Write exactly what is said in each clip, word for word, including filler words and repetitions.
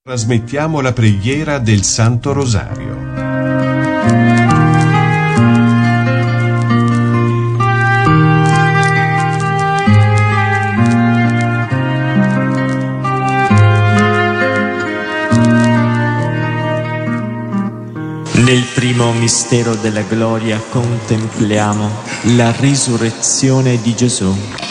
Trasmettiamo la preghiera del Santo Rosario. Nel primo mistero della gloria contempliamo la risurrezione di Gesù.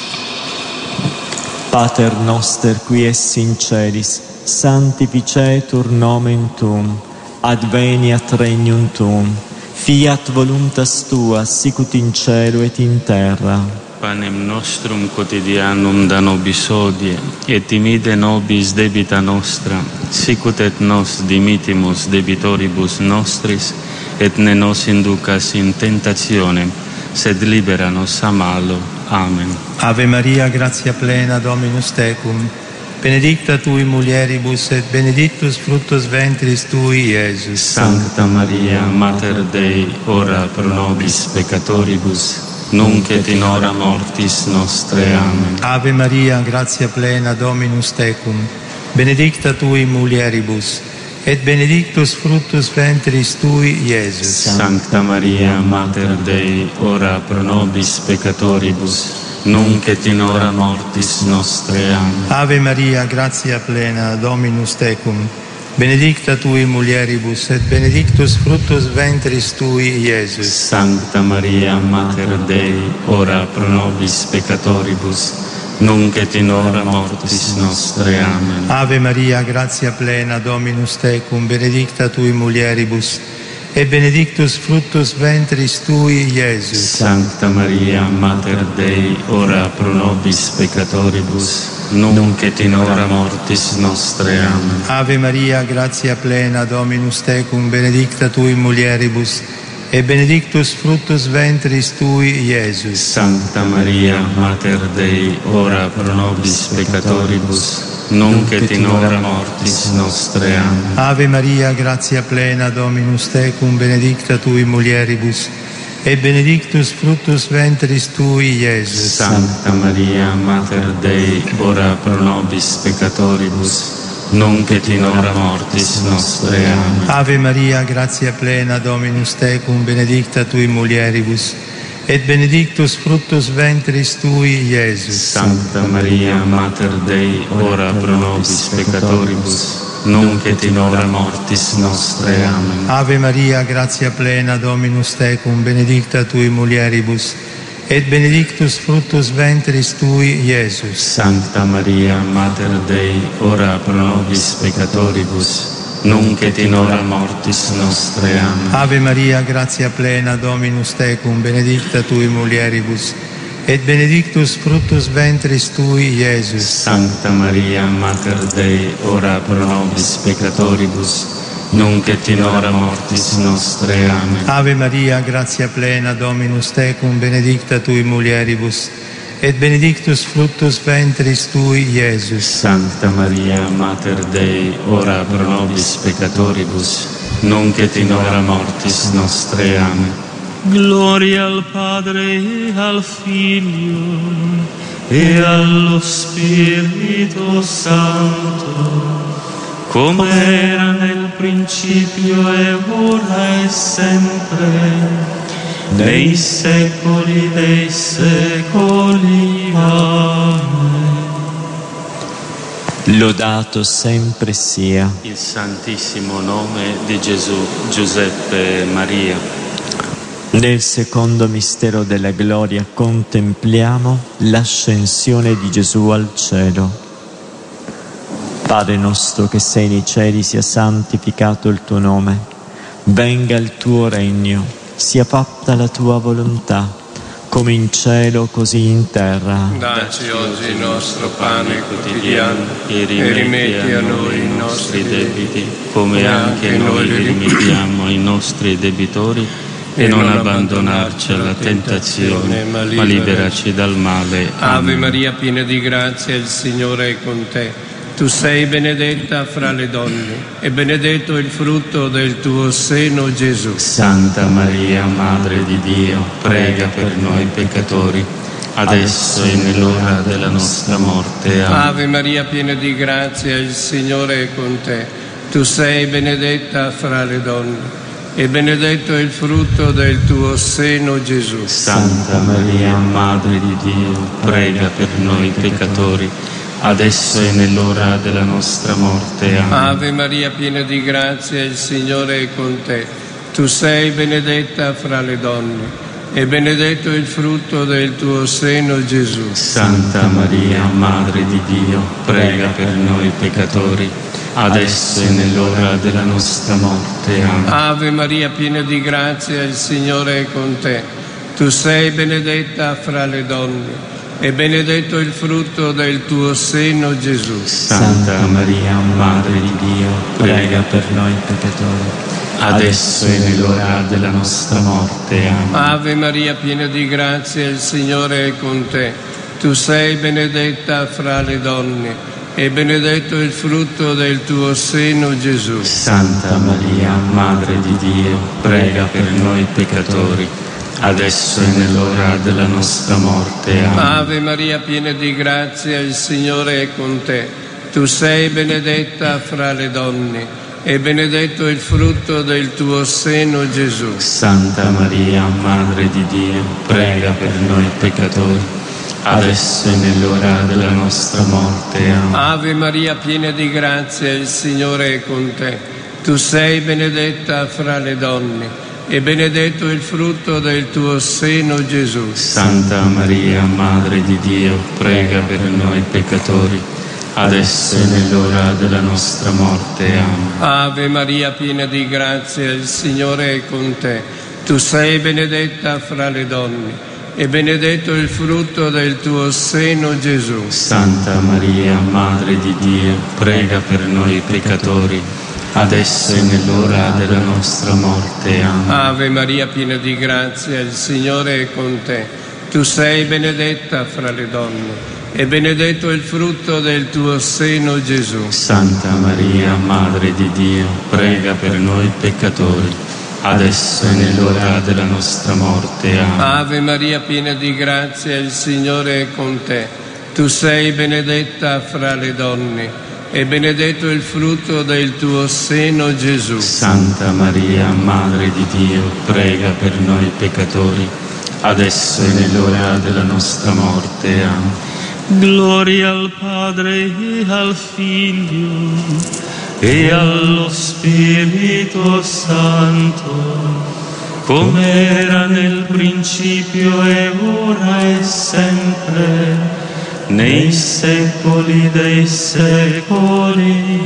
Pater noster qui es in celis, sanctificetur nomen tuum, adveniat regnum tuum, fiat voluntas tua sicut in cielo et in terra. Panem nostrum quotidianum da nobis hodie, et timide nobis debita nostra, sicut et nos dimitimus debitoribus nostris, et ne nos inducas in tentationem, sed libera nos a malo. Amen. Ave Maria, gratia plena, Dominus tecum, benedicta tui mulieribus et benedictus fructus ventris tui, Iesus. Sancta Maria, Mater Dei, ora pro nobis peccatoribus, nunc et in hora mortis nostre. Amen. Ave Maria, gratia plena, Dominus tecum, benedicta tui mulieribus, et benedictus fructus ventris tui, Iesus. Sancta Maria, Mater Dei, ora pro nobis peccatoribus, nunc et in hora mortis nostre. Amen. Ave Maria, gratia plena, Dominus tecum, benedicta tui mulieribus, et benedictus fructus ventris tui, Iesus. Sancta Maria, Mater Dei, ora pro nobis peccatoribus, nunc et in hora mortis nostre. Amen. Ave Maria, gratia plena, Dominus tecum, benedicta tui mulieribus, et benedictus fructus ventris tui, Iesus. Sancta Maria, Mater Dei, ora pro nobis peccatoribus, nunc et in hora mortis nostre. Amen. Ave Maria, gratia plena, Dominus tecum, benedicta tui mulieribus, et benedictus fructus ventris tui, Iesus. Sancta Maria, Mater Dei, ora pro nobis peccatoribus, nunc et in hora mortis nostre. Amen. Ave Maria, gratia plena, Dominus tecum, benedicta tui mulieribus, et benedictus fructus ventris tui, Iesus. Sancta Maria, Mater Dei, ora pro nobis peccatoribus, nunc et in hora mortis nostre. Amen. Ave Maria, gratia plena, Dominus tecum, benedicta tui mulieribus, et benedictus fructus ventris tui, Iesus. Sancta Maria, Mater Dei, ora pro nobis peccatoribus, nunc et in hora mortis nostre. Amen. Ave Maria, gratia plena, Dominus tecum, benedicta tui mulieribus, et benedictus fructus ventris tui, Iesus. Sancta Maria, Mater Dei, ora pro nobis peccatoribus, nunc et in hora mortis nostre. Amen. Ave Maria, gratia plena, Dominus tecum, benedicta tui mulieribus, et benedictus fructus ventris tui, Iesus. Sancta Maria, Mater Dei, ora pro nobis peccatoribus, nunc et in hora mortis nostre. Amen. Ave Maria, gratia plena, Dominus tecum, benedicta tui mulieribus, et benedictus fructus ventris tui, Iesus. Sancta Maria, Mater Dei, ora pro nobis peccatoribus, nunc et in hora mortis nostre. Amen. Gloria al Padre, e al Figlio, e allo Spirito Santo, come era nel principio, e ora e sempre, nei secoli dei secoli. Amen. Lodato sempre sia il santissimo nome di Gesù, Giuseppe e Maria. Nel secondo mistero della gloria contempliamo l'ascensione di Gesù al cielo. Padre nostro che sei nei cieli, sia santificato il tuo nome, venga il tuo regno, sia fatta la tua volontà, come in cielo così in terra. Dacci oggi il nostro pane quotidiano e rimetti a noi i nostri debiti, come anche noi li rimettiamo ai nostri debitori, e non abbandonarci alla tentazione, ma liberaci dal male. Ave Maria, piena di grazia, il Signore è con te. Tu sei benedetta fra le donne, e benedetto il frutto del tuo seno, Gesù. Santa Maria, Madre di Dio, prega per noi peccatori, adesso e nell'ora della nostra morte. Amen. Ave Maria, piena di grazia, il Signore è con te. tu sei benedetta fra le donne e benedetto è il frutto del tuo seno, Gesù. Santa Maria, Madre di Dio, prega per noi peccatori, adesso e nell'ora della nostra morte. Amen. Ave Maria, piena di grazia, il Signore è con te. Tu sei benedetta fra le donne e benedetto è il frutto del tuo seno, Gesù. Santa Maria, Madre di Dio, prega per noi peccatori, adesso e nell'ora della nostra morte. Amen. Ave Maria, piena di grazia, il Signore è con te. Tu sei benedetta fra le donne e benedetto il frutto del tuo seno, Gesù. Santa Maria, Madre di Dio, prega per noi peccatori, adesso e nell'ora della nostra morte. Amen. Ave Maria, piena di grazia, il Signore è con te. Tu sei benedetta fra le donne e benedetto il frutto del tuo seno, Gesù. Santa Maria, Madre di Dio, prega per noi peccatori, adesso e nell'ora della nostra morte. Amen. Ave Maria, piena di grazia, il Signore è con te. Tu sei benedetta fra le donne e benedetto il frutto del tuo seno, Gesù. Santa Maria, Madre di Dio, prega per noi peccatori, adesso e nell'ora della nostra morte. Amen. Ave Maria, piena di grazia, il Signore è con te. Tu sei benedetta fra le donne e benedetto il frutto del tuo seno, Gesù. Santa Maria, Madre di Dio, prega per noi peccatori, adesso e nell'ora della nostra morte. Amen. Ave Maria, piena di grazia, il Signore è con te. Tu sei benedetta fra le donne e benedetto il frutto del tuo seno, Gesù. Santa Maria, Madre di Dio, prega per noi peccatori, adesso e nell'ora della nostra morte. Amen. Ave Maria, piena di grazia, il Signore è con te. Tu sei benedetta fra le donne e benedetto il frutto del tuo seno, Gesù. Santa Maria, Madre di Dio, prega per noi peccatori, adesso e nell'ora della nostra morte. Amen. Ave Maria, piena di grazia, il Signore è con te. Tu sei benedetta fra le donne e benedetto il frutto del tuo seno, Gesù. Santa Maria, Madre di Dio, prega per noi peccatori, adesso e nell'ora della nostra morte. Amen. Gloria al Padre e al Figlio e allo Spirito Santo, come era nel principio e ora e sempre, nei secoli dei secoli.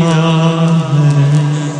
Amen.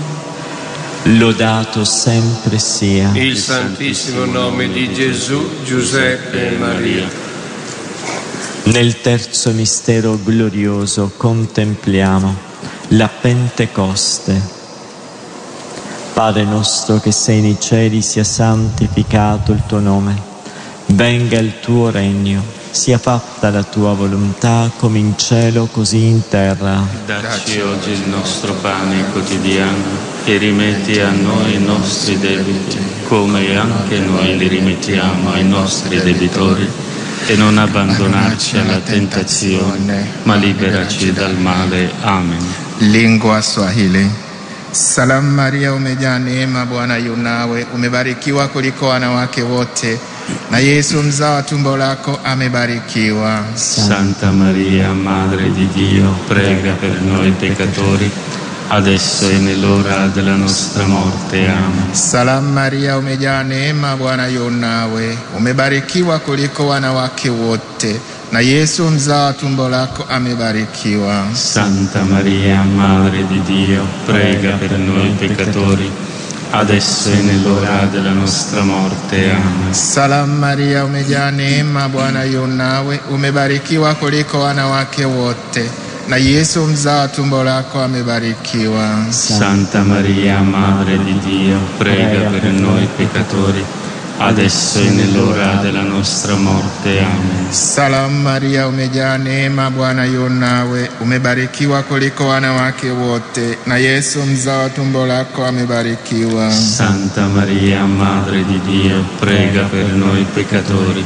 Lodato sempre sia il santissimo nome di Gesù, Giuseppe e Maria. Nel terzo mistero glorioso contempliamo la Pentecoste. Padre nostro che sei nei cieli, sia santificato il tuo nome. Venga il tuo regno, sia fatta la tua volontà come in cielo così in terra. Dacci oggi il nostro pane quotidiano e rimetti a noi i nostri debiti, come anche noi li rimettiamo ai nostri debitori. E non abbandonarci alla tentazione, ma liberaci dal male. Amen. Lingua Swahili. Salamu Maria, umejaa neema, Bwana yu nawe, umebarikiwa kuliko wanawake wote, na Yesu mzao wa tumbo lako amebarikiwa. Santa Maria, Madre di Dio, prega per noi peccatori, adesso e nell'ora della nostra morte. Amen. Salamu Maria, umejaa neema, Bwana yu nawe, umebarikiwa kuliko wanawake wote, na Yesu mzao wa tumbo lako amebarikiwa. Santa Maria, Madre di Dio, prega per noi peccatori, adesso e nell'ora della nostra morte. Amen. Salamu Maria, umejaa neema, Bwana yu nawe, umebarikiwa kuliko wanawake wote, na Yesu mzao wa tumbo lako amebarikiwa. Santa Maria, Madre di Dio, prega per noi peccatori, adesso e nell'ora della nostra morte. Amen. Salamu Maria, umejaa neema, Bwana yu nawe, umebarikiwa kuliko wanawake wote, na Yesu mzao wa tumbo lako amebarikiwa. Santa Maria, Madre di Dio, prega per noi peccatori,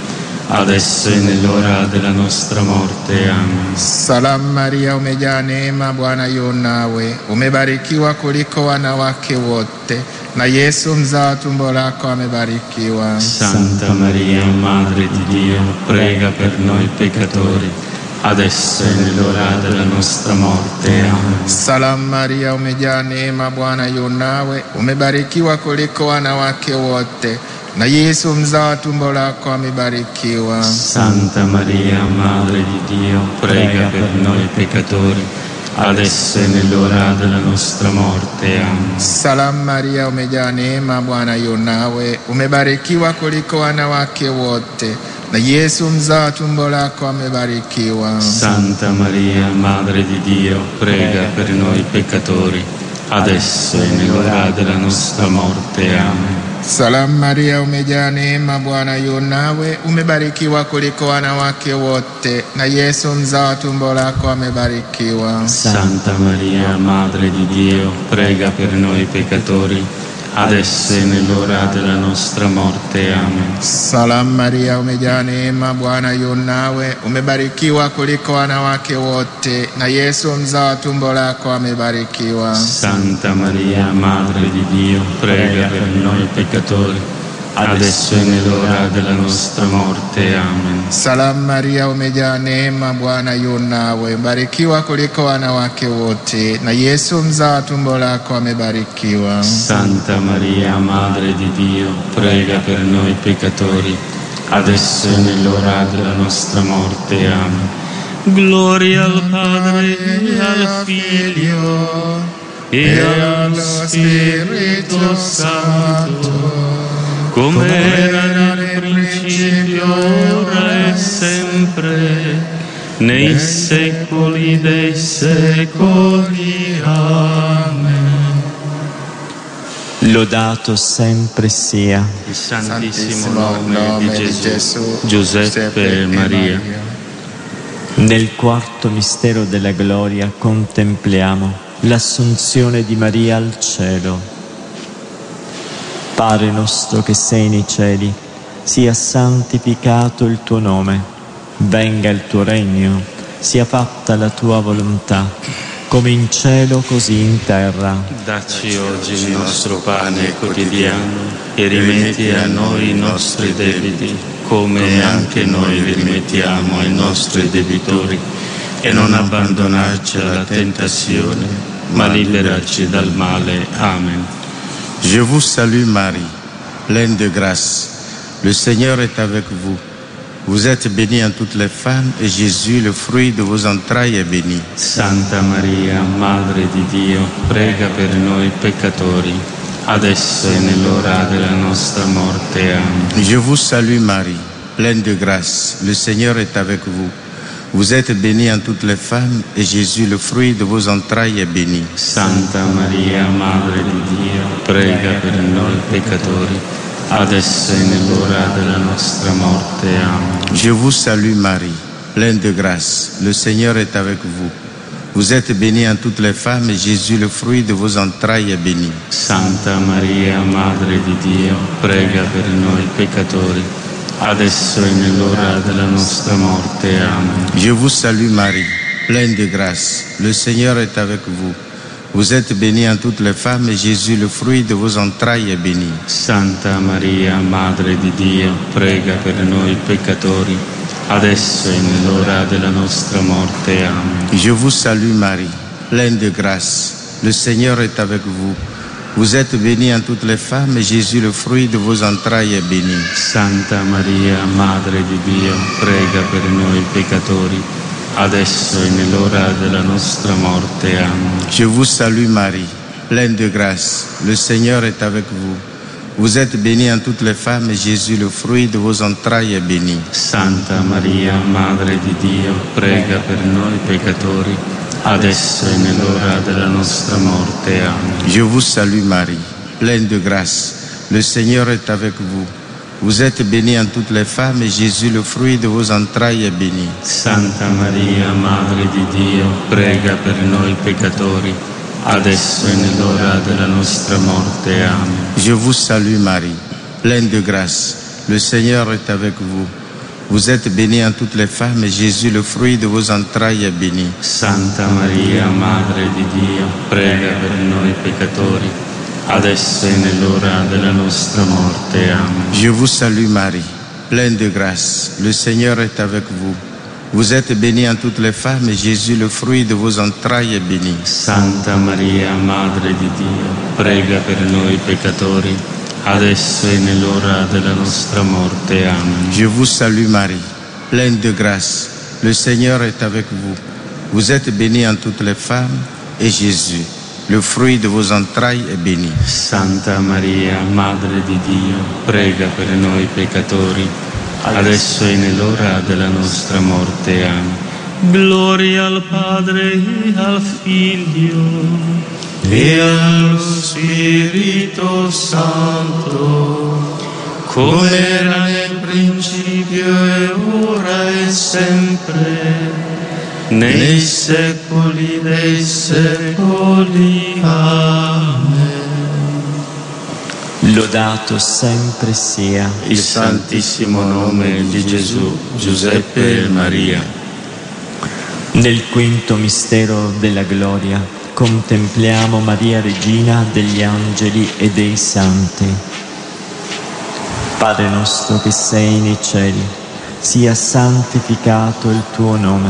adesso e nell'ora della nostra morte. Amen. Salam Maria, umejaa neema, Bwana yu nawe, umebarikiwa kuliko wanawake wote, na Yesu mzao wa tumbo lako amebarikiwa. Santa Maria, Madre di Dio, prega per noi peccatori, adesso e nell'ora della nostra morte. Amen. Salam Maria, umejaa neema, Bwana yu nawe, umebarikiwa kuliko wanawake wote, na Yesu mzao wa tumbo lako amebarikiwa. Santa Maria, Madre di Dio, prega per noi peccatori, adesso e nell'ora della nostra morte. Amen. Salam Maria, umejaa neema, Bwana yu nawe, umebarikiwa kuliko wanawake wote, na Yesu mzao wa tumbo lako amebarikiwa. Santa Maria, Madre di Dio, prega per noi peccatori, adesso e nell'ora della nostra morte. Amen. Salam Maria, umejaa neema, Bwana yu nawe, umebarikiwa kuliko wanawake wote, na Yesu mzao wa tumbo lako amebarikiwa. Santa Maria, Madre di Dio, prega per noi peccatori, adesso e nell'ora della nostra morte. Amen. Salam Maria, umejaa neema, Bwana yu nawe, umebarikiwa kuliko wanawake wote, na Yesu mzao wa tumbo lako amebarikiwa. Santa Maria, Madre di Dio, prega per noi peccatori, adesso e nell'ora della nostra morte. Amen. Salam Maria, umejaa neema, Bwana yu nawe, umebarikiwa kuliko wanawake wote, na Yesu mzao wa tumbo lako amebarikiwa. Santa Maria, Madre di Dio, prega per noi peccatori, adesso e nell'ora della nostra morte. Amen. Gloria al Padre e al Figlio e allo Spirito Santo, come era nel principio, ora e sempre, nei secoli dei secoli. Amen. Lodato sempre sia Il Santissimo nome di Gesù, Giuseppe e Maria. Nel quarto mistero della gloria contempliamo l'assunzione di Maria al cielo. Padre nostro che sei nei cieli, sia santificato il tuo nome, venga il tuo regno, sia fatta la tua volontà, come in cielo così in terra. Dacci oggi il nostro pane quotidiano e rimetti a noi i nostri debiti, come anche noi li rimettiamo ai nostri debitori, e non abbandonarci alla tentazione, ma liberaci dal male. Amen. Je vous salue Marie, pleine de grâce. Le Seigneur est avec vous. Vous êtes bénie en toutes les femmes et Jésus, le fruit de vos entrailles, est béni. Santa Maria, Madre di Dio, prega per noi peccatori, adesso e nell'ora della nostra morte. Amen. Je vous salue Marie, pleine de grâce. Le Seigneur est avec vous. Vous êtes bénie en toutes les femmes et Jésus, le fruit de vos entrailles, est béni. Santa Maria, Madre di Dio, prega per noi peccatori, adesso e nell'ora della nostra morte. Amen. Je vous salue Marie, pleine de grâce. Le Seigneur est avec vous. Vous êtes bénie en toutes les femmes et Jésus, le fruit de vos entrailles, est béni. Santa Maria, Madre di Dio, prega per noi peccatori, adesso e nell'ora della nostra morte. Amen. Je vous salue Marie, pleine de grâce. Le Seigneur est avec vous. Vous êtes bénie en toutes les femmes et Jésus, le fruit de vos entrailles, est béni. Santa Maria, Madre di Dio, prega per noi peccatori, adesso e nell'ora della nostra morte. Amen. Je vous salue Marie, pleine de grâce. Le Seigneur est avec vous. Vous êtes bénie en toutes les femmes et Jésus, le fruit de vos entrailles, est béni. Santa Maria, Madre di Dio, prega per noi peccatori, adesso e nell'ora della nostra morte. Amen. Je vous salue Marie, pleine de grâce. Le Seigneur est avec vous. Vous êtes bénie en toutes les femmes et Jésus, le fruit de vos entrailles, est béni. Santa Maria, Madre di Dio, prega per noi peccatori, adesso e nell'ora della nostra morte. Amen. Je vous salue Marie, pleine de grâce. Le Seigneur est avec vous. Vous êtes bénie en toutes les femmes et Jésus, le fruit de vos entrailles, est béni. Santa Maria, Madre di Dio, prega per noi peccatori, adesso e nell'ora della nostra morte. Amen. Je vous salue Marie, pleine de grâce. Le Seigneur est avec vous. Vous êtes bénie entre toutes les femmes et Jésus, le fruit de vos entrailles, est béni. Santa Maria, Madre di Dio, prega per noi peccatori, adesso e nell'ora della nostra morte. Amen. Je vous salue Marie, pleine de grâce. Le Seigneur est avec vous. Vous êtes bénie entre toutes les femmes et Jésus, le fruit de vos entrailles, est béni. Santa Maria, Madre di Dio, prega per noi peccatori, adesso e nell'ora della nostra morte. Amen. Je vous salue Marie, pleine de grâce. Le Seigneur est avec vous. Vous êtes bénie entre toutes les femmes et Jésus, le fruit de vos entrailles, est béni. Santa Maria, Madre di Dio, prega per noi peccatori, adesso e nell'ora della nostra morte. Amen. Gloria al Padre e al Figlio e allo Spirito Santo, come era nel principio e ora e sempre, nei secoli dei secoli. Amen. Lodato sempre sia il santissimo nome di Gesù, Giuseppe e Maria. Nel quinto mistero della gloria contempliamo Maria Regina degli angeli e dei santi. Padre nostro che sei nei cieli, sia santificato il tuo nome.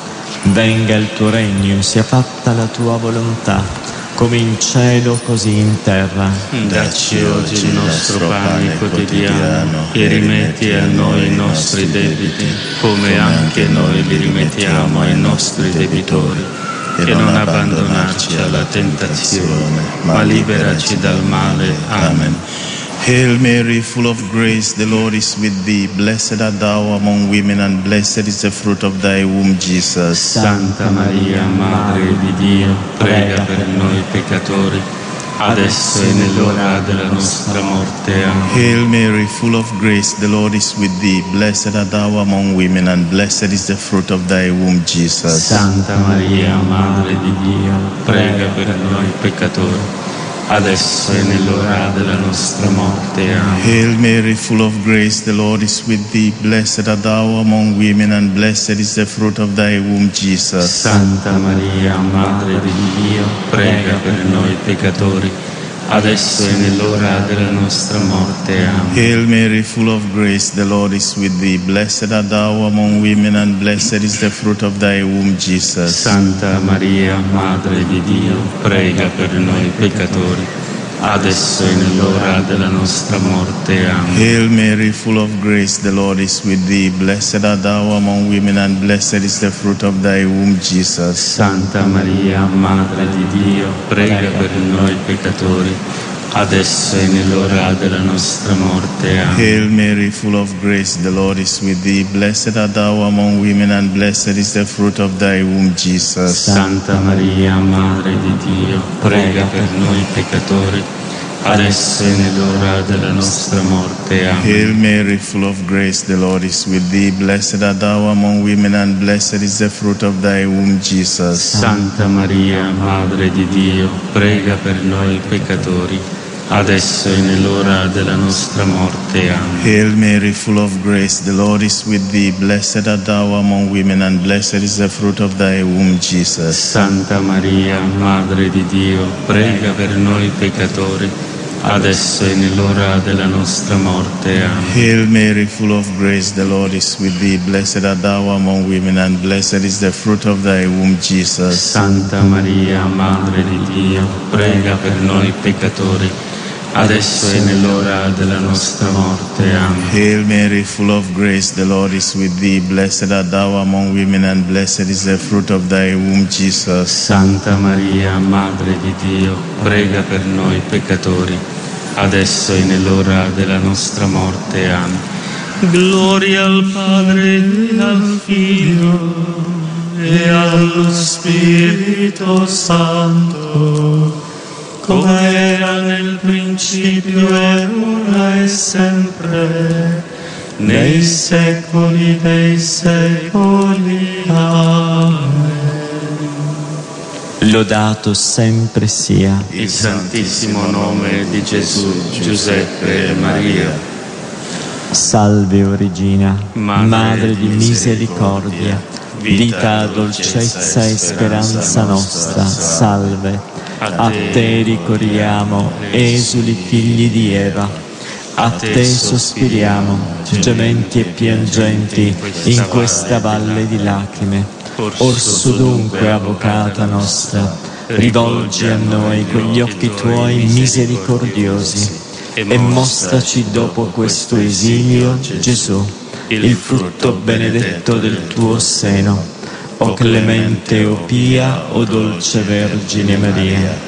Venga il tuo regno, sia fatta la tua volontà, come in cielo così in terra. Dacci oggi il nostro pane quotidiano e rimetti a noi i nostri debiti, come anche noi li rimettiamo ai nostri debitori. E non abbandonarci alla tentazione, ma liberaci dal male. Amen. Hail Mary, full of grace, the Lord is with thee. Blessed art thou among women, and blessed is the fruit of thy womb, Jesus. Santa Maria, Madre di Dio, prega per noi peccatori, adesso e nell'ora della nostra morte. Amen. Hail Mary, full of grace, the Lord is with thee. Blessed art thou among women, and blessed is the fruit of thy womb, Jesus. Santa Maria, Madre di Dio, prega per noi peccatori, adesso e nell'ora della nostra morte. Amen. Hail Mary, full of grace, the Lord is with thee. Blessed art thou among women, and blessed is the fruit of thy womb, Jesus. Santa Maria, Madre di Dio, prega per noi peccatori, adesso e nell'ora della nostra morte. Amen. Hail Mary, full of grace, the Lord is with thee. Blessed art thou among women, and blessed is the fruit of thy womb, Jesus. Santa Maria, Madre di Dio, prega per noi peccatori, adesso e nell'ora della nostra morte. Amen. Hail Mary, full of grace, the Lord is with thee. Blessed art thou among women, and blessed is the fruit of thy womb, Jesus. Santa Maria, Madre di Dio, prega per noi peccatori, adesso e nell'ora della nostra morte. Amen. Hail Mary, full of grace, the Lord is with thee. Blessed art thou among women, and blessed is the fruit of thy womb, Jesus. Santa Maria, Madre di Dio, prega per noi peccatori, adesso e nell'ora della nostra morte. Amen. Hail Mary, full of grace, the Lord is with thee. Blessed art thou among women, and blessed is the fruit of thy womb, Jesus. Santa Maria, Madre di Dio, prega per noi peccatori, adesso e nell'ora della nostra morte. Amen. Hail Mary, full of grace, the Lord is with thee. Blessed art thou among women, and blessed is the fruit of thy womb, Jesus. Santa Maria, Madre di Dio, prega per noi peccatori, adesso e nell'ora della nostra morte. Amen. Hail Mary, full of grace, the Lord is with thee. Blessed art thou among women, and blessed is the fruit of thy womb, Jesus. Santa Maria, Madre di Dio, prega per noi peccatori, adesso e nell'ora della nostra morte. Amen. Hail Mary, full of grace, the Lord is with thee. Blessed art thou among women, and blessed is the fruit of thy womb, Jesus. Santa Maria, Madre di Dio, prega per noi peccatori, adesso e nell'ora della nostra morte. Amen. Gloria al Padre e al Figlio e allo Spirito Santo, come era nel principio e ora e sempre, nei secoli dei secoli. Amen. Lodato sempre sia il santissimo nome di Gesù, Giuseppe e Maria. Salve, o Regina, Madre, Madre di misericordia, vita, dolcezza e speranza nostra, salve. A te ricorriamo, esuli figli di Eva, a te sospiriamo, gementi e piangenti in questa valle di lacrime. Orso dunque, avvocata nostra, rivolgi a noi quegli occhi tuoi misericordiosi e mostraci dopo questo esilio Gesù, il frutto benedetto del tuo seno. O clemente, o pia, o dolce Vergine Maria.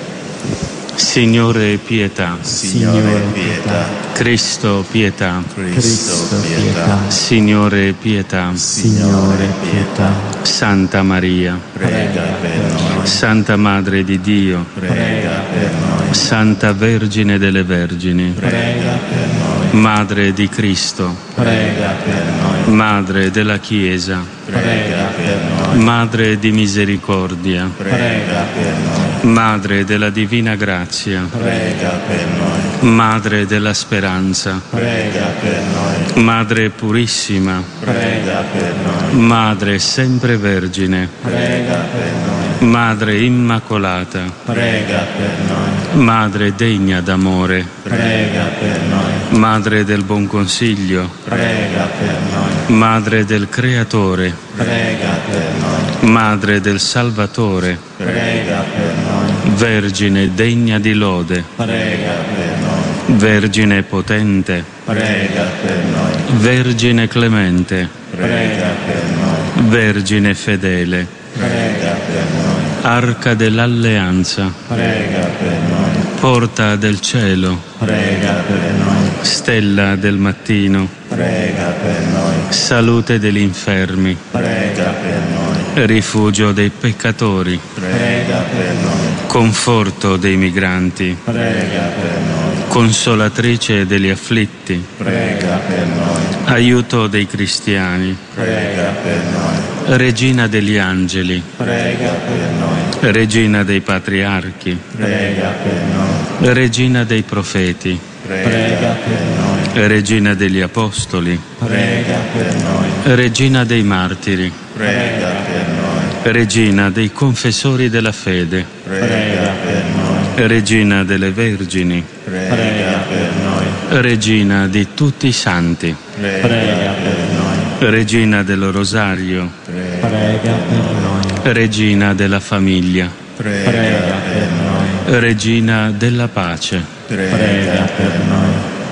Signore, pietà. Signore, pietà. Cristo, pietà. Cristo, pietà. Signore, pietà. Signore, pietà. Santa Maria, Prega per noi. Santa Madre di Dio, Prega per noi. Santa Vergine delle Vergini, Prega per noi. Madre di Cristo, Prega per noi. Madre della Chiesa, Prega per noi. Madre di misericordia, Prega per noi. Madre della divina grazia, Prega per noi. Madre della speranza, Prega per noi. Madre purissima, Prega per noi. Madre sempre vergine, Prega per noi. Madre immacolata, Prega per noi. Madre degna d'amore, Prega per noi. Madre del buon consiglio, Prega per noi. Madre del Creatore, Prega per noi. Madre del Salvatore, Prega per noi. Vergine degna di lode, Prega per noi. Vergine potente, Prega per noi. Vergine clemente, Prega per noi. Vergine fedele, Prega per noi. Arca dell'alleanza, Prega per noi. Porta del cielo, Prega per noi. Stella del mattino, Prega per noi. Salute degli infermi, Prega per noi. Rifugio dei peccatori, Prega per noi. Conforto dei migranti, Prega per noi. Consolatrice degli afflitti, Prega per noi. Aiuto dei cristiani, Prega per noi. Regina degli angeli, Prega per noi. Regina dei patriarchi, Prega per noi. Regina dei profeti, Prega per noi. Regina degli apostoli, Prega per noi. Regina dei martiri, Prega per noi. Regina dei confessori della fede, Prega per noi. Regina delle vergini, Prega per noi. Regina di tutti i santi, Prega per noi. Regina del rosario, Prega per noi. Regina della famiglia, Prega per noi. Regina della pace, Prega per noi.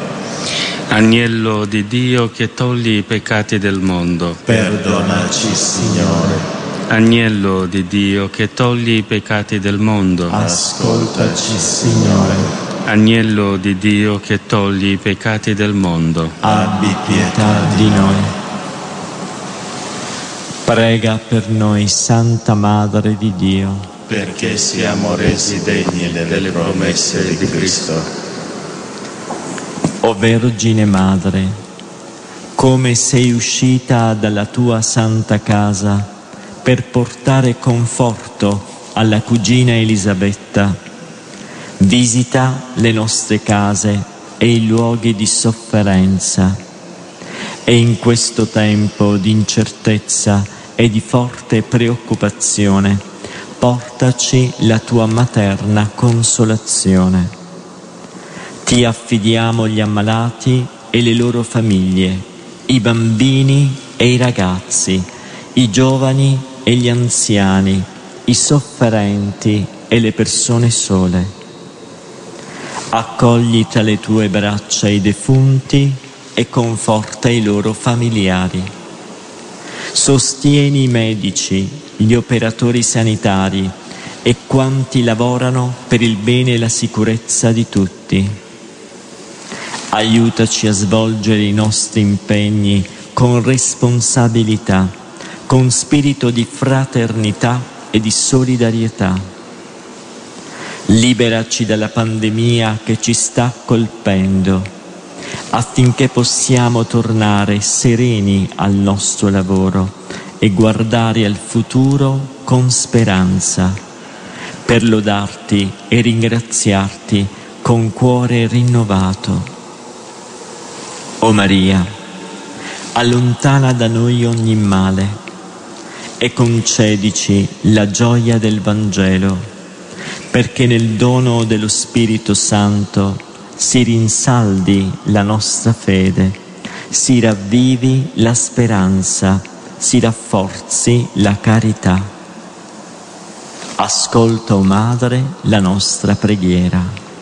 Agnello di Dio che togli i peccati del mondo, Perdonaci, Signore. Agnello di Dio che togli i peccati del mondo, Ascoltaci, Signore. Agnello di Dio che togli i peccati del mondo, Abbi pietà di noi. Prega per noi, Santa Madre di Dio, perché siamo resi degni delle promesse di Cristo. O Vergine Madre, come sei uscita dalla tua santa casa per portare conforto alla cugina Elisabetta, visita le nostre case e i luoghi di sofferenza e in questo tempo di incertezza e di forte preoccupazione portaci la tua materna consolazione. Ti affidiamo gli ammalati e le loro famiglie, i bambini e i ragazzi, i giovani e gli anziani, i sofferenti e le persone sole. Accogli tra le tue braccia i defunti e conforta i loro familiari. Sostieni i medici, gli operatori sanitari e quanti lavorano per il bene e la sicurezza di tutti. Aiutaci a svolgere i nostri impegni con responsabilità, con spirito di fraternità e di solidarietà. Liberaci dalla pandemia che ci sta colpendo, affinché possiamo tornare sereni al nostro lavoro e guardare al futuro con speranza, per lodarti e ringraziarti con cuore rinnovato. O Maria, allontana da noi ogni male e concedici la gioia del Vangelo, perché nel dono dello Spirito Santo si rinsaldi la nostra fede, si ravvivi la speranza, si rafforzi la carità. Ascolta, o Madre, la nostra preghiera.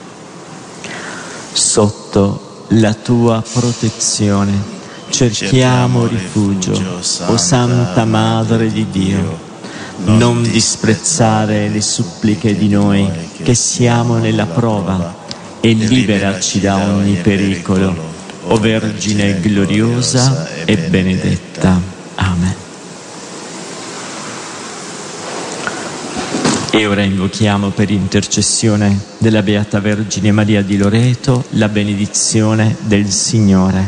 Sotto la tua protezione cerchiamo rifugio, o Santa Madre di Dio. Non disprezzare le suppliche di noi che siamo nella prova e liberaci da ogni pericolo, o Vergine gloriosa e benedetta. Amen. E ora invochiamo per intercessione della Beata Vergine Maria di Loreto la benedizione del Signore.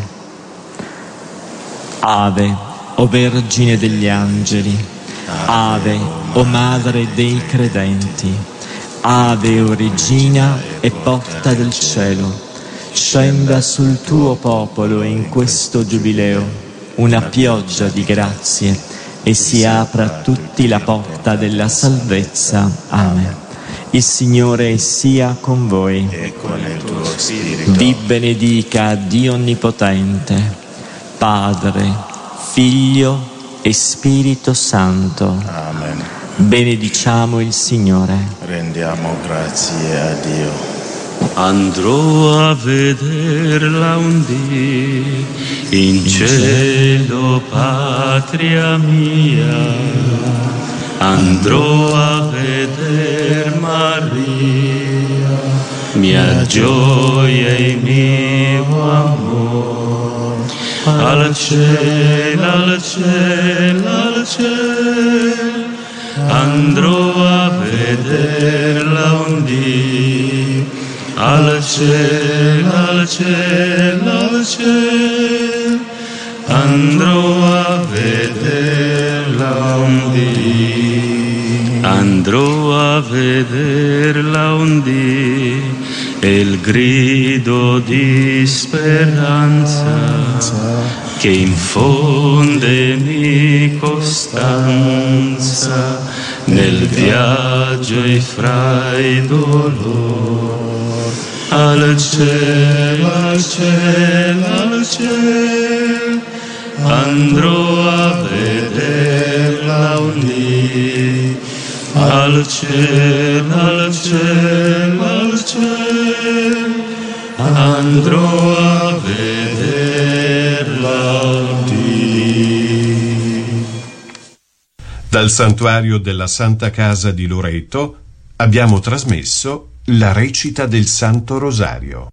Ave, o Vergine degli Angeli, Ave, o Madre dei credenti, Ave, o Regina e Porta del cielo, scenda sul tuo popolo in questo giubileo una pioggia di grazie e si apra a tutti la porta della salvezza. Amen. Il Signore sia con voi. E con il tuo spirito. Vi benedica Dio Onnipotente, Padre, Figlio e Spirito Santo. Amen. Benediciamo il Signore. Rendiamo grazie a Dio. Andrò a vederla un dì in cielo, patria mia. Andrò a veder Maria, mia gioia e mio amor. Al cielo, al cielo, al cielo, andrò a vederla un dì. Al cielo, al cielo, al cielo, andrò a vederla un dì. Andrò a vederla un dì, e il grido di speranza che infondemi costanza nel viaggio e fra i dolori. Al cielo, al cielo, al cielo, andrò a vederla un dì. Al cielo, al cielo, al cielo, andrò a vederla un dì. Dal santuario della Santa Casa di Loreto abbiamo trasmesso la recita del Santo Rosario.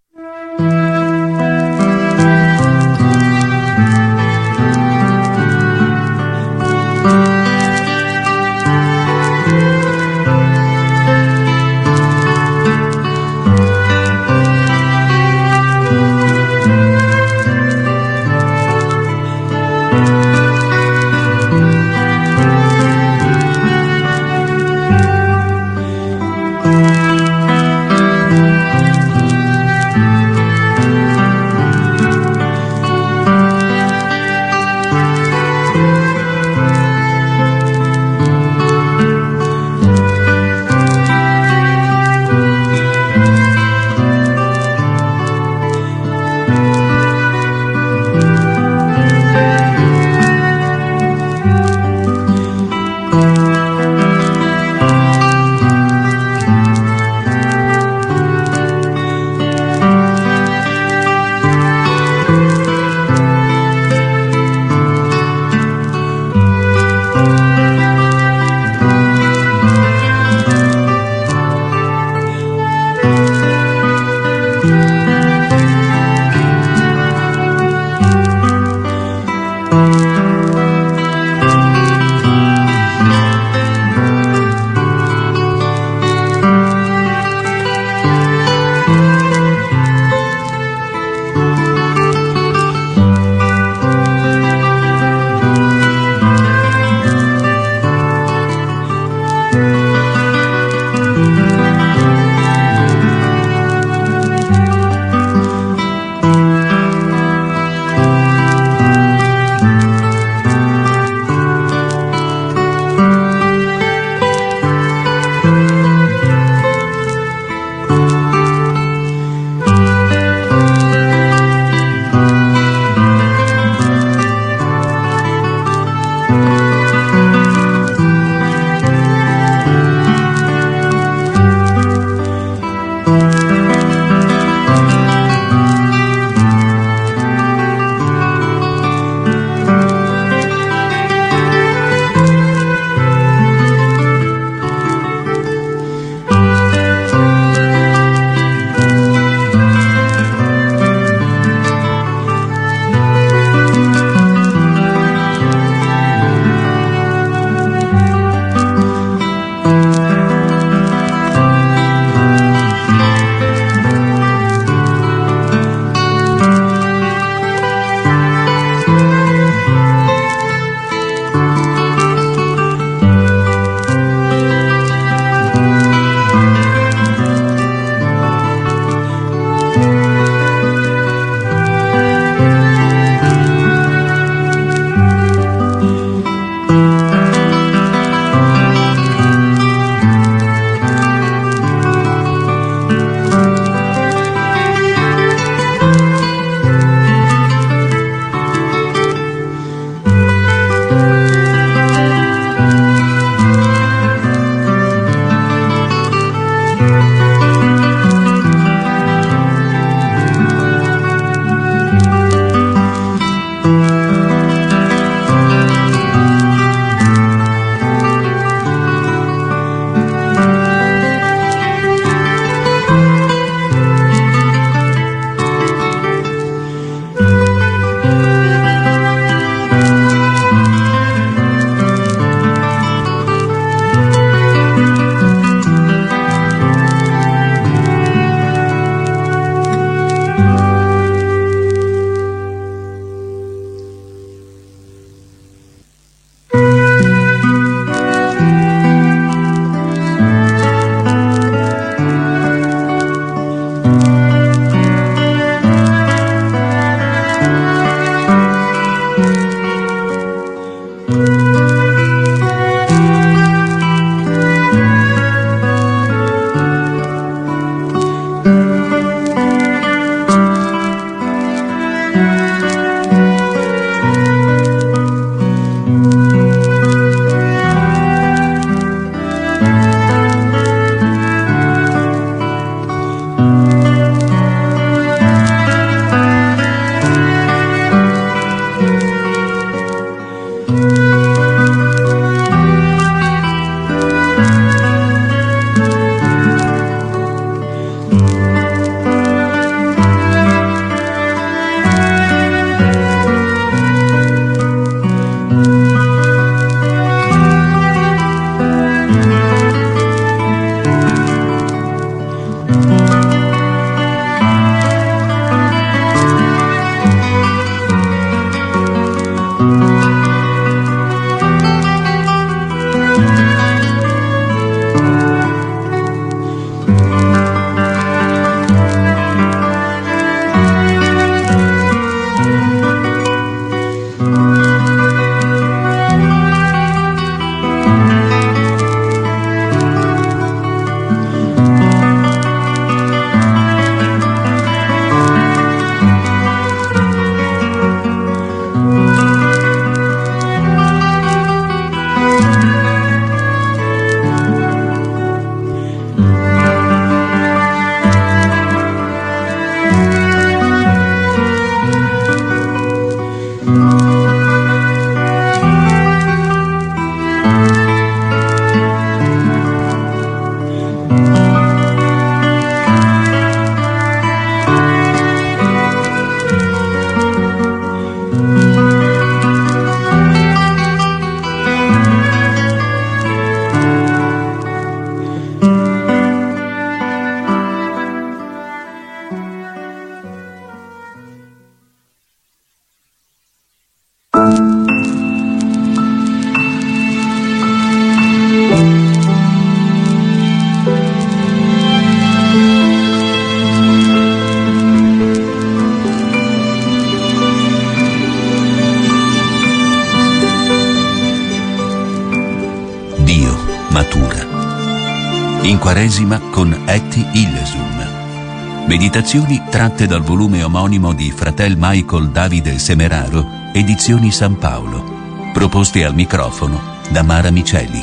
In Quaresima con Etty Hillesum. Meditazioni tratte dal volume omonimo di Fratel Michael Davide Semeraro, Edizioni San Paolo. Proposte al microfono da Mara Miceli.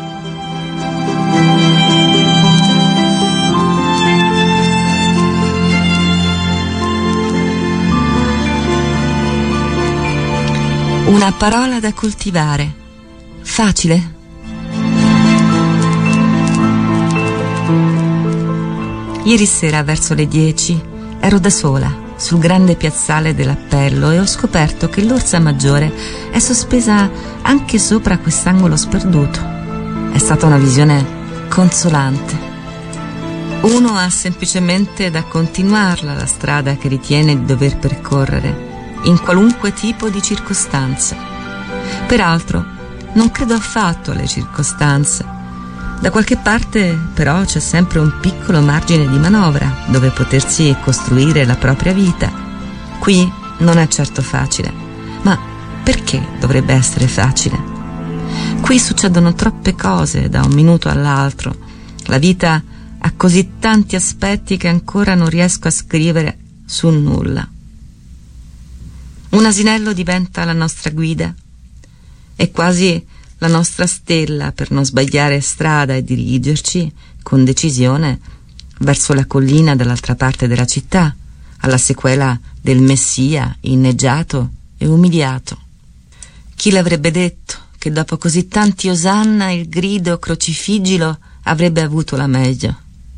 Una parola da coltivare. Facile? Ieri sera, verso le dieci, ero da sola sul grande piazzale dell'Appello e ho scoperto che l'Orsa Maggiore è sospesa anche sopra quest'angolo sperduto. È stata una visione consolante. Uno ha semplicemente da continuarla la strada che ritiene di dover percorrere, in qualunque tipo di circostanze. Peraltro, non credo affatto alle circostanze. Da qualche parte però c'è sempre un piccolo margine di manovra dove potersi costruire la propria vita. Qui non è certo facile, ma perché dovrebbe essere facile? Qui succedono troppe cose da un minuto all'altro. La vita ha così tanti aspetti che ancora non riesco a scrivere su nulla. Un asinello diventa la nostra guida, è quasi la nostra stella per non sbagliare strada e dirigerci con decisione verso la collina dall'altra parte della città, alla sequela del Messia inneggiato e umiliato. Chi l'avrebbe detto che dopo così tanti osanna il grido crocifiggilo avrebbe avuto la meglio?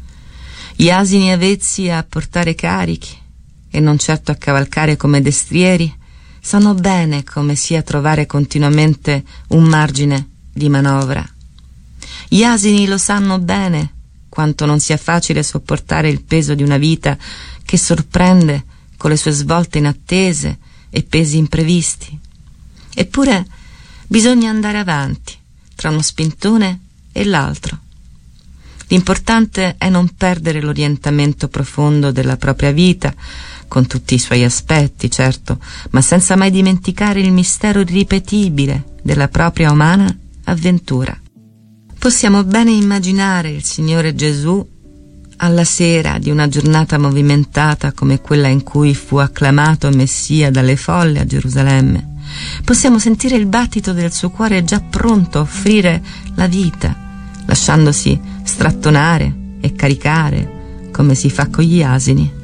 Gli asini avvezzi a portare carichi e non certo a cavalcare come destrieri sanno bene come sia trovare continuamente un margine di manovra. Gli asini lo sanno bene quanto non sia facile sopportare il peso di una vita che sorprende con le sue svolte inattese e pesi imprevisti. Eppure bisogna andare avanti tra uno spintone e l'altro. L'importante è non perdere l'orientamento profondo della propria vita, con tutti i suoi aspetti, certo, ma senza mai dimenticare il mistero irripetibile della propria umana avventura. Possiamo bene immaginare il Signore Gesù alla sera di una giornata movimentata come quella in cui fu acclamato Messia dalle folle a Gerusalemme. Possiamo sentire il battito del suo cuore già pronto a offrire la vita, lasciandosi strattonare e caricare come si fa con gli asini.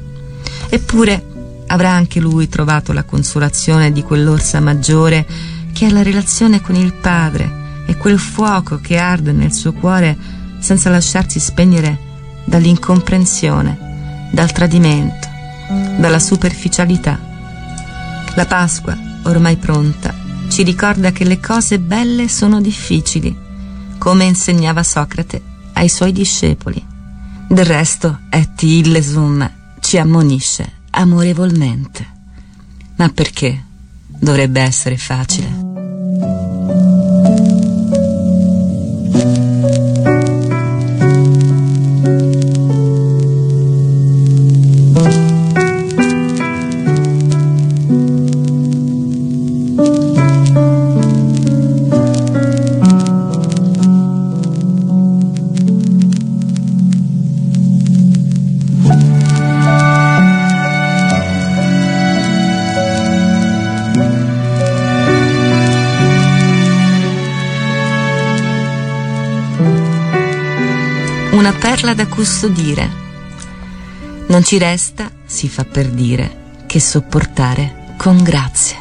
Eppure avrà anche lui trovato la consolazione di quell'Orsa Maggiore che è la relazione con il Padre e quel fuoco che arde nel suo cuore senza lasciarsi spegnere dall'incomprensione, dal tradimento, dalla superficialità. La Pasqua, ormai pronta, ci ricorda che le cose belle sono difficili, come insegnava Socrate ai suoi discepoli. Del resto, Etty Hillesum ci ammonisce amorevolmente. Ma perché dovrebbe essere facile? Una perla da custodire. Non ci resta, si fa per dire, che sopportare con grazia.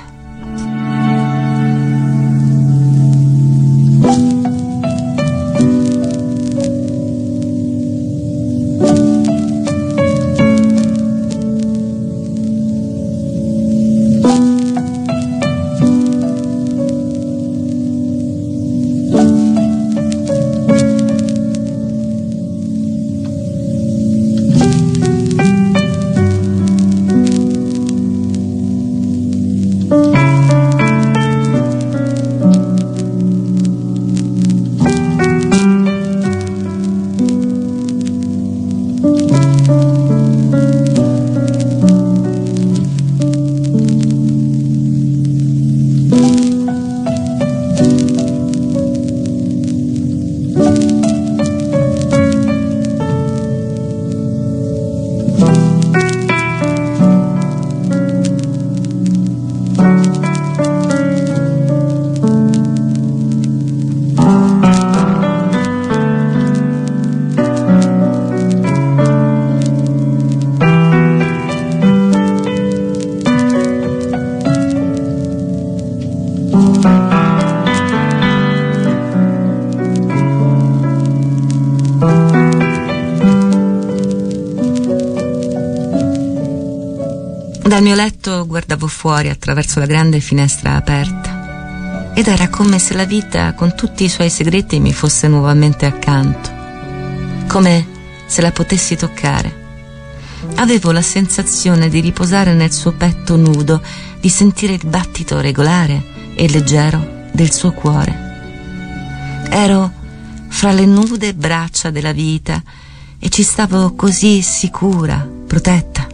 Dal mio letto guardavo fuori attraverso la grande finestra aperta ed era come se la vita con tutti i suoi segreti mi fosse nuovamente accanto, come se la potessi toccare. Avevo la sensazione di riposare nel suo petto nudo, di sentire il battito regolare e leggero del suo cuore. Ero fra le nude braccia della vita e ci stavo così sicura, protetta.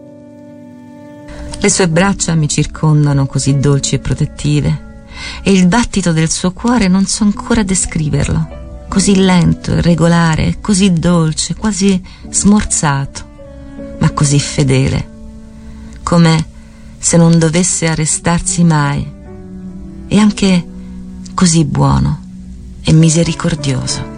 Le sue braccia mi circondano così dolci e protettive e il battito del suo cuore non so ancora descriverlo, così lento e regolare, così dolce, quasi smorzato, ma così fedele, come se non dovesse arrestarsi mai, e anche così buono e misericordioso.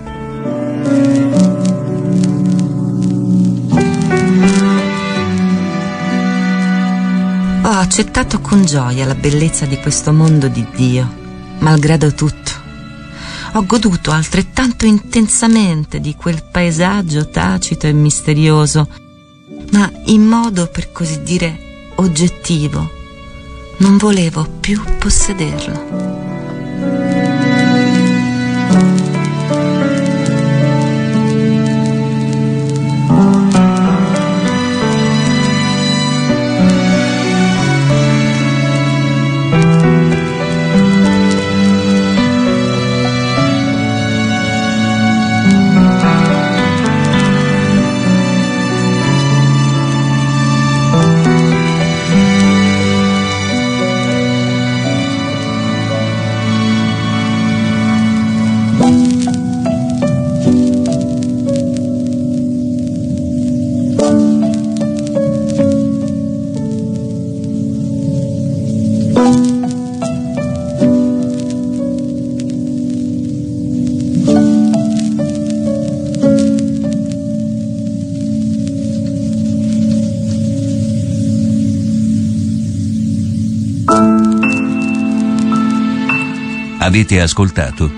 Ho accettato con gioia la bellezza di questo mondo di Dio, malgrado tutto. Ho goduto altrettanto intensamente di quel paesaggio tacito e misterioso, ma in modo, per così dire, oggettivo. Non volevo più possederlo. Avete ascoltato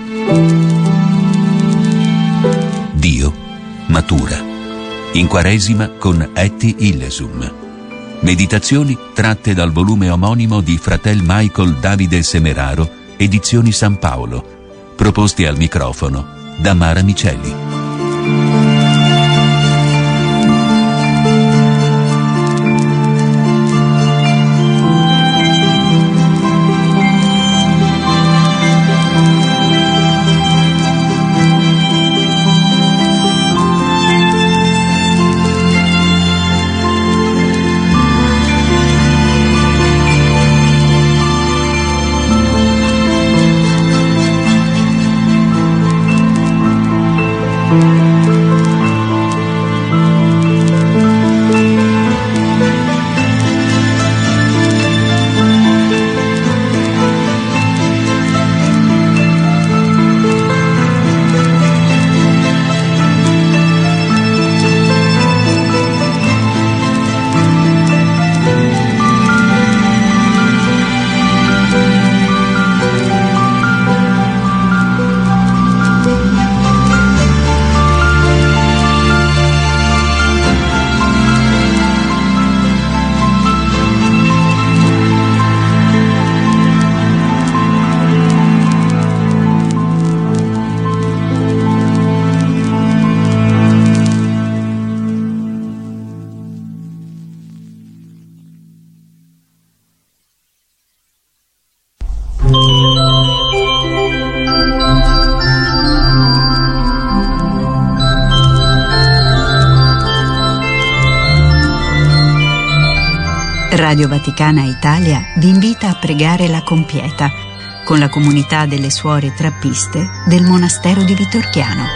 Dio matura, in Quaresima con Etty Hillesum. Meditazioni tratte dal volume omonimo di Fratel Michael Davide Semeraro, edizioni San Paolo, proposti al microfono da Mara Micelli. Radio Vaticana Italia vi invita a pregare la Compieta con la comunità delle suore trappiste del monastero di Vitorchiano.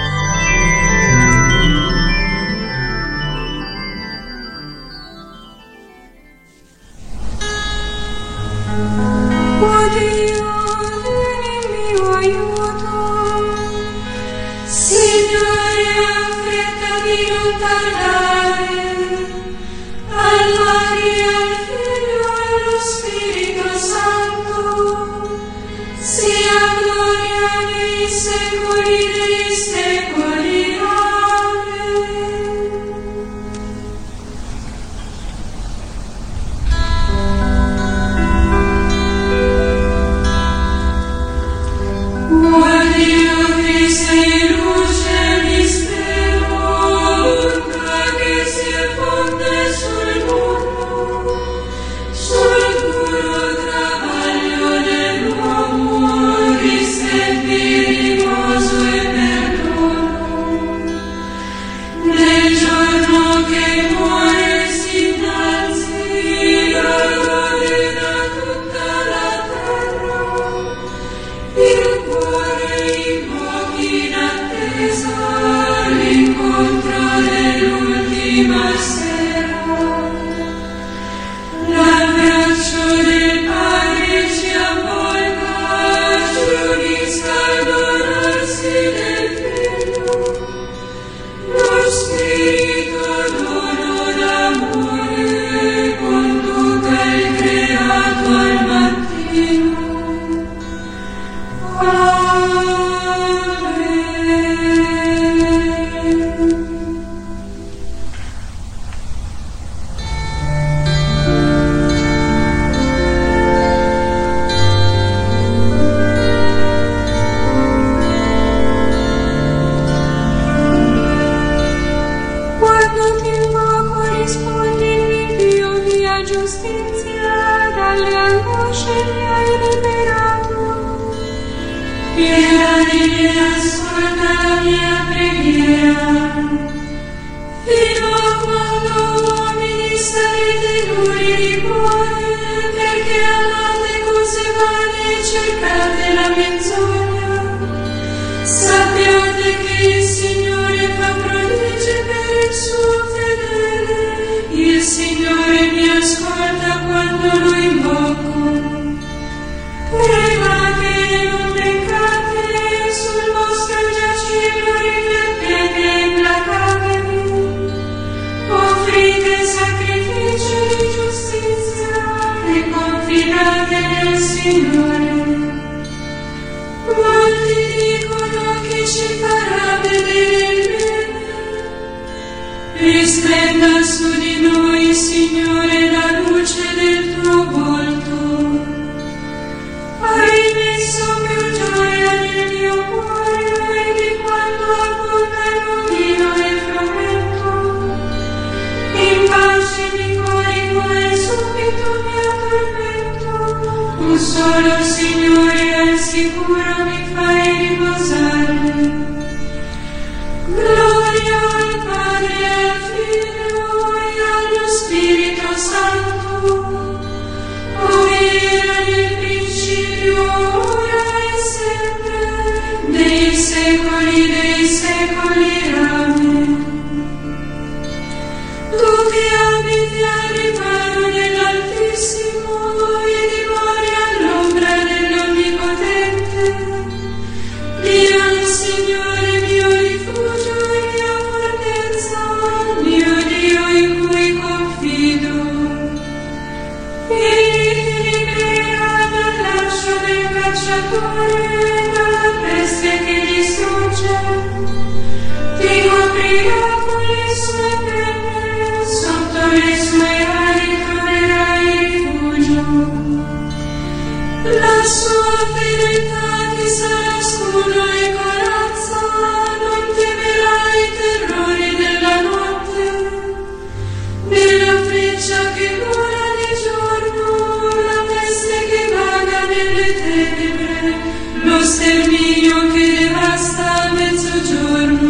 quando ti invoco rispondimi, Dio mia giustizia, dalle angosce mi hai liberato. Piedati e ascolta la mia preghiera, fino a quando uomini sarete duri di cuore, perché amate cose vane e cercate la menzogna. Sappiate che il Signore fa prodigi per il suo fedele, il Signore mi ascolta quando lo invoco. Pregate e non peccate, sul vostro giaciglio riflettete e implacatevi. Offrite sacrifici di giustizia e confidate nel Signore. Molti dicono che ci farà vedere il bene. Risplenda su di noi, Signore, la luce del tuo volto. Hai messo più gioia nel mio cuore di quando abbondano vino e frumento. In pace mi corico e subito mi addormento. Tu solo, Signore, al sicuro mi fai riposare. Gloria al Padre, al Figlio e allo Spirito Santo, come era nel principio, ora e sempre, nei secoli dei secoli. Amen. Tu che abiti al riparo dell'Altissimo e dimori all'ombra dell'Onnipotente, Dio il Signore mio rifugio e mia fortezza, mio Dio in cui confido. Egli ti libererà dal lascio del cacciatore e dalla peste che distrugge. Ti coprirà con le sue penne, sotto le sue ali troverai rifugio. La sua fedeltà ti sarà scudo e corazza, non temerai i terrori della notte, nella freccia che vola di giorno, la peste che vaga nelle tenebre, lo sterminio che devasta a mezzogiorno.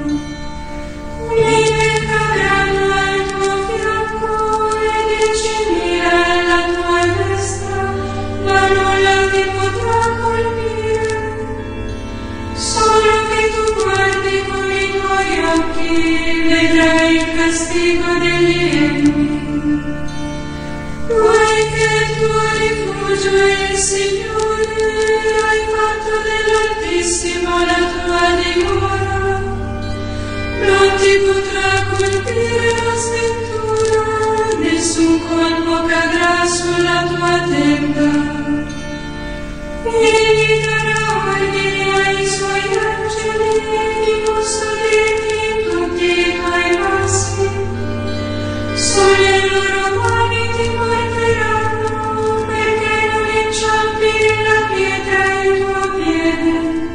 Mille cadranno al tuo fianco e diecimila alla tua destra, ma nulla ti potrà colpire. Solo che tu guardi con i tuoi occhi, vedrai il castigo degli nemici. Poiché il tuo rifugio è il Signore, hai fatto dell'Altissimo la tua dimora. Non ti potrà colpire la sventura, nessun colpo cadrà sulla tua tenda. Egli darà ordini ai suoi angeli e ti custodirti in tutti i tuoi passi. Sulle loro mani ti porteranno, perché non inciampi nella pietra il tuo piede.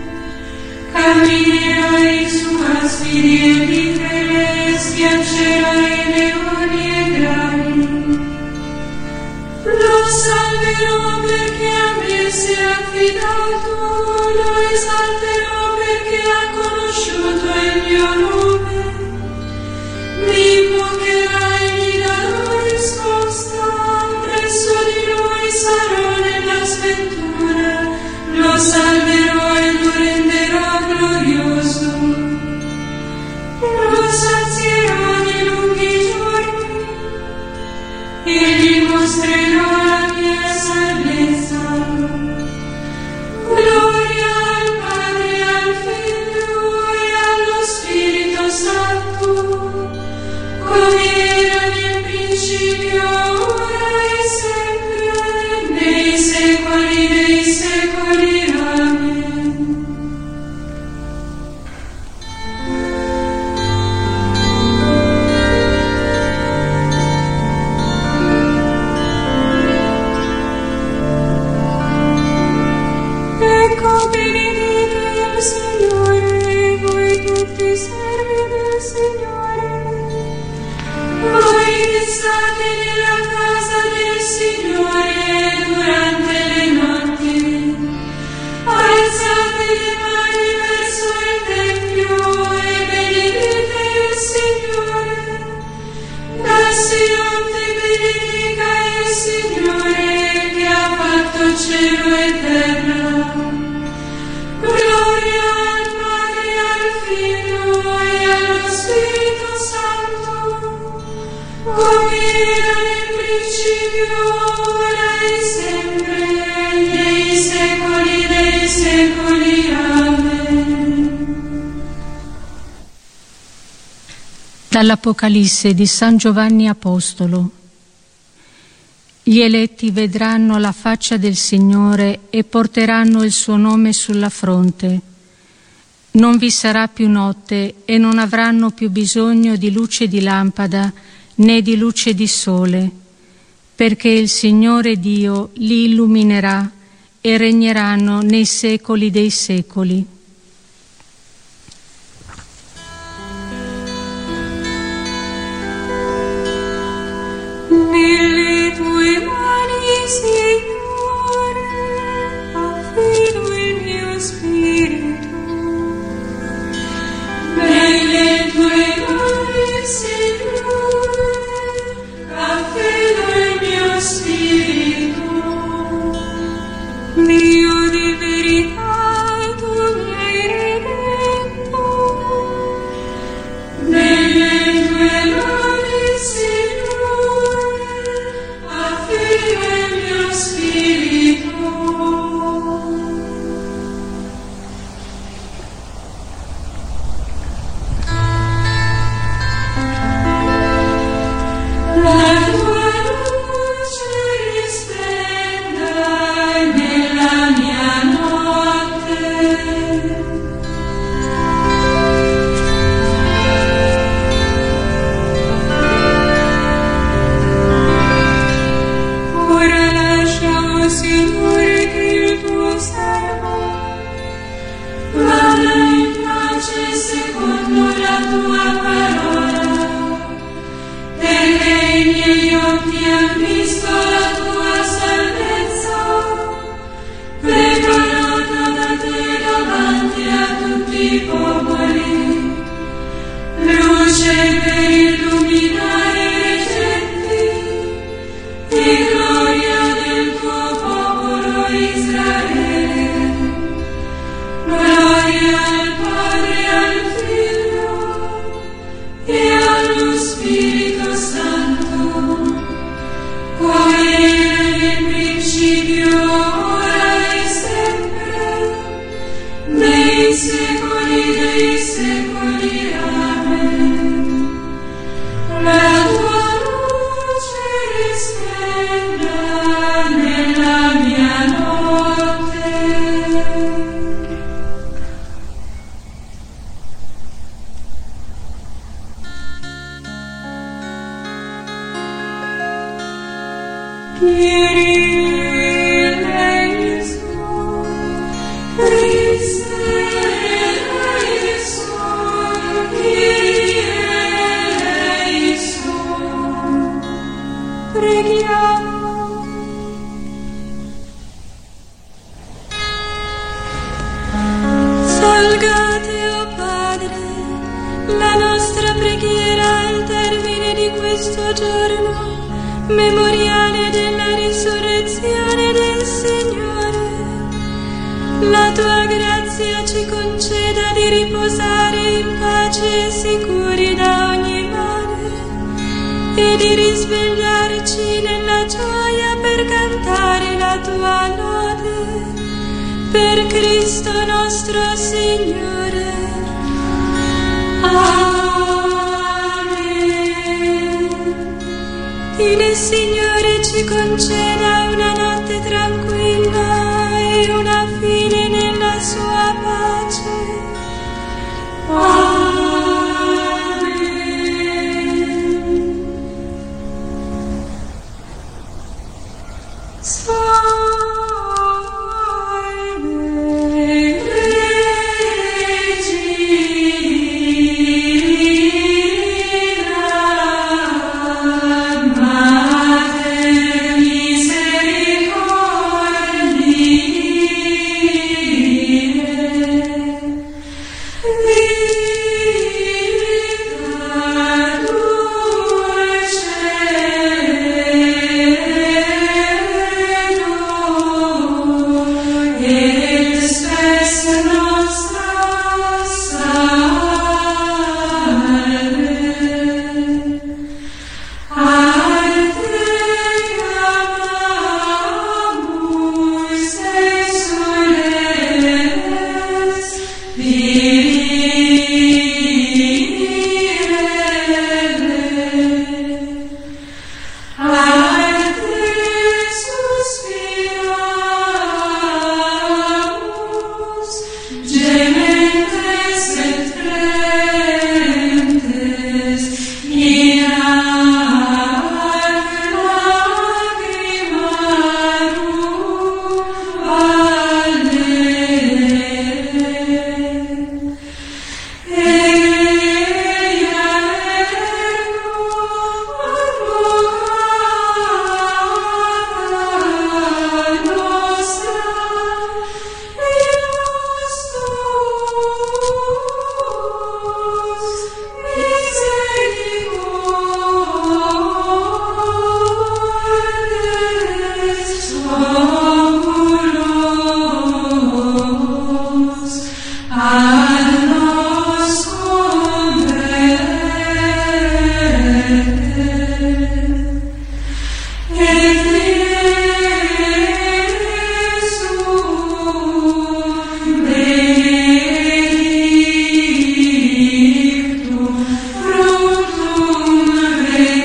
Camminerai su aspi e vipere, schiaccerai leoni e draghi. Lo salverò perché a me si è affidato, lo esalterò perché ha conosciuto il mio nome. Mi invocherà e gli darò risposta, presso di lui sarò nella sventura, lo salverò e lo renderò glorioso. Lo sazierò di lunghi giorni e gli mostrerò la mia salvezza. Gloria al Padre, al Figlio e allo Spirito Santo, come era nel principio, ora e sempre, nei secoli dei secoli. Amen. Voi che state nella casa del Signore durante le notti, alzate le mani verso il Tempio e benedite il Signore. Dal Sion ti benedica il Signore che ha fatto cielo e terra. Gloria al Padre, al Figlio e allo Spirito Santo, come era nel principio, ora e sempre, nei secoli dei secoli. Amen. Dall'Apocalisse di San Giovanni Apostolo. Gli eletti vedranno la faccia del Signore e porteranno il suo nome sulla fronte. Non vi sarà più notte e non avranno più bisogno di luce di lampada né di luce di sole, perché il Signore Dio li illuminerà e regneranno nei secoli dei secoli. Nelle tue mani, Signore, affido il mio spirito. Nelle tue mani, Signore, affido il mio spirito. Dio di verità, tu mi hai redento. Nelle tue mani, Signore, affido il mio spirito. La tua luce risplenda nella mia notte. Ora lasciamo, Signore, che il tuo servo vada in pace secondo la tua parola, perché i miei occhi han visto la tua salvezza, preparata da te davanti a tutti i popoli, luce per illuminare le genti e gloria del tuo popolo Israele. Gloria al Padre, al Figlio e allo Spirito Santo, come era nel principio, ora e sempre, nei secoli dei secoli. Amen. La tua luce risplenda nella mia notte. Kyrie eleison, Christe eleison, Kyrie eleison. Preghiamo. Salgate, o Padre, la nostra preghiera al termine di questo giorno memoriale della risurrezione del Signore. La tua grazia ci conceda di riposare in pace e sicuri da ogni male e di risvegliarci nella gioia per cantare la tua lode. Per Cristo nostro Signore. Amen. Il Signore ci conceda una notte tranquilla